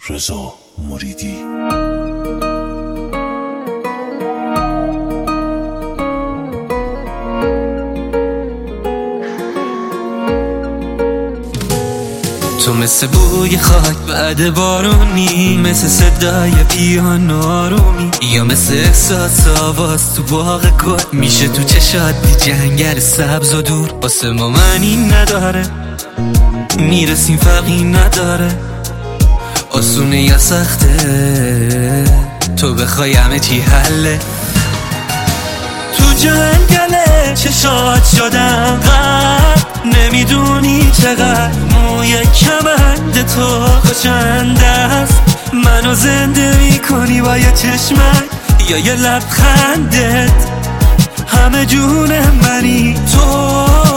رضا مریدی. تو مثل بوی خاک بعد بارونی، مثل صدای پیانو آرومی، یا مثل احساس آواز تو باغ گل. میشه تو چشات دی جنگل سبز و دور، واسه ما معنی نداره، میرسیم فرقی نداره، آسونه یا سخته، تو بخوای همه چی حله. تو جنگل چشات شدم غرق، نمیدونی چقدر موی کمند تو خوشنده است. منو زنده میکنی با یه چشمک یا یه لبخندت، همه جون منی تو.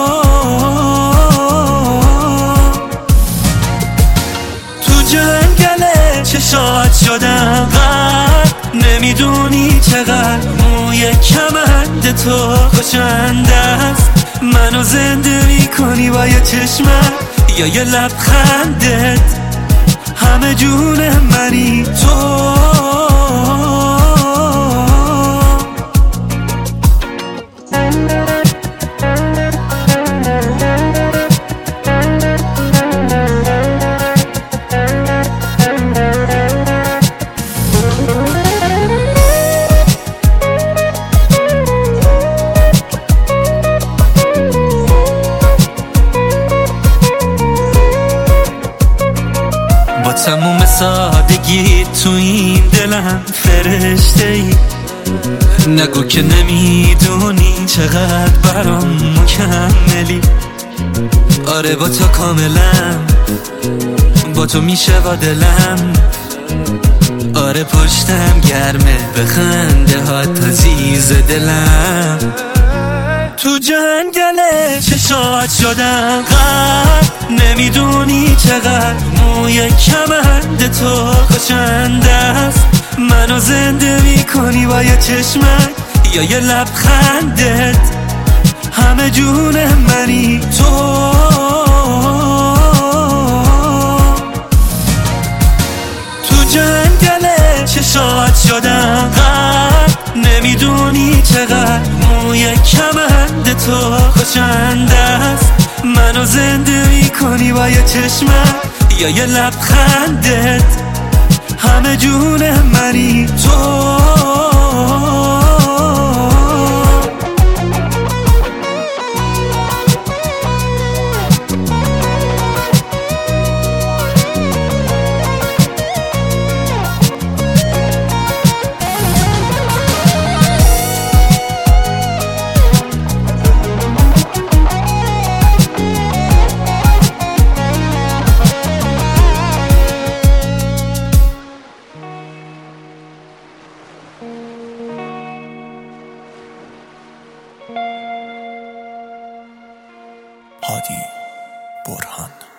تو جنگل چشات شدم غرق، نمیدونی چقدر موی کمند تو خوشنده است. منو زنده میکنی با یه چشمک یا یه لبخندت، همه جون منی تو. با تموم سادگی تو این دلم فرشته ای، نگو که نمیدونی چقدر برام مکملی. آره با تو کاملم، با تو میشه با دلم. آره پشتم گرمه به خنده ها تا زیز دلم. تو جنگل چشات شدم غرق، نمیدونی چقدر موی کمند تو خوشنده است. منو زنده میکنی با یه چشمک یا یه لبخندت، همه جون منی تو. تو جنگل چشات شدم غرق، نمیدونی چقدر موی کمند تو خوشنده است. منو زنده میکنی با یه چشمک یا یه لبخندت، همه جون منی تو. هادی برهان.